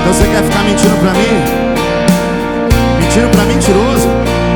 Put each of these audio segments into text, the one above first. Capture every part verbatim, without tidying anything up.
Então você quer ficar mentindo pra mim? Mentindo pra mentiroso?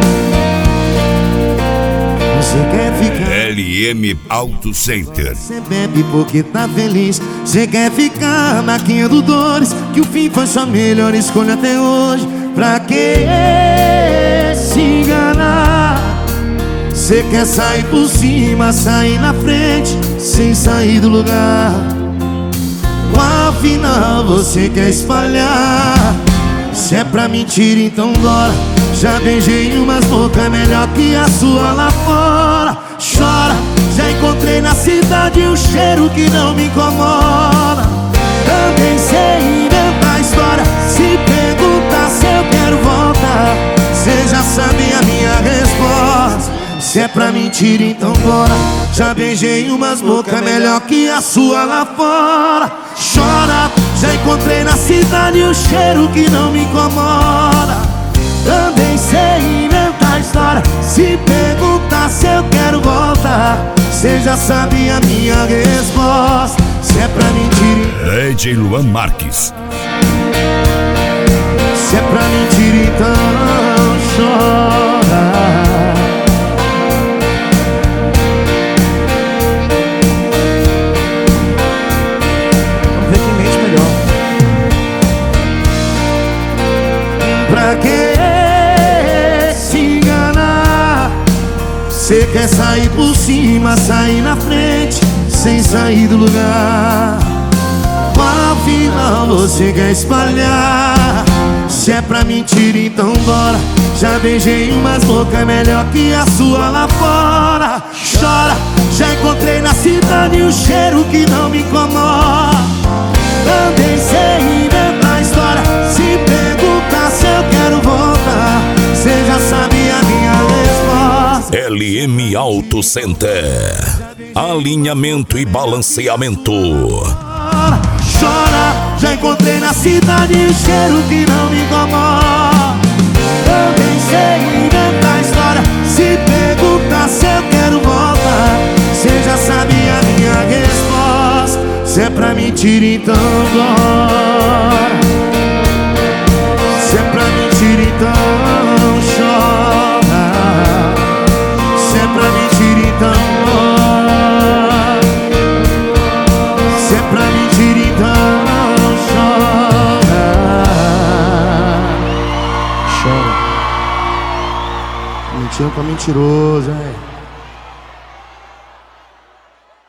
Você quer ficar... L M Auto Center. Você bebe porque tá feliz. Você quer ficar maquiando dores, que o fim foi sua melhor escolha até hoje. Pra que se enganar? Você quer sair por cima, sair na frente, sem sair do lugar. Qual final você quer espalhar? Se é pra mentir, então bora. Já beijei umas bocas melhor que a sua lá fora. Chora, já encontrei na cidade um cheiro que não me incomoda. Também sei inventar história. Se perguntar se eu quero voltar, cê já sabe a minha resposta. Se é pra mentir, então bora. Já beijei umas bocas melhor que a sua lá fora. Chora, já encontrei na cidade um cheiro que não me incomoda. Também sei inventar história. Se perguntar se eu quero voltar, cê já sabe a minha resposta. Se é pra mentir, D J Luan Marques. se é pra mentir, então chora. Vamos ver quem mente melhor. Pra que se enganar? Cê quer sair por cima, sair na frente, sem sair do lugar. Qual final você quer espalhar? Se é pra mentir, então bora. Já beijei umas bocas melhor que a sua lá fora. Chora, já encontrei na cidade um cheiro que não me incomoda. Também sei inventar história. Se perguntar se eu quero voltar, cê já sabe a minha resposta. L M Auto Center. Alinhamento e balanceamento. Chora, já encontrei na cidade um cheiro que não me incomoda. Também sei inventar história. Se perguntar se eu quero voltar, cê já sabe a minha resposta. Se é pra mentir, então bora. Se é pra mentir, então chora. Se é pra mentir, então bora. Se é pra mentir, então chora. Chora. Mentindo pra mentiroso, é.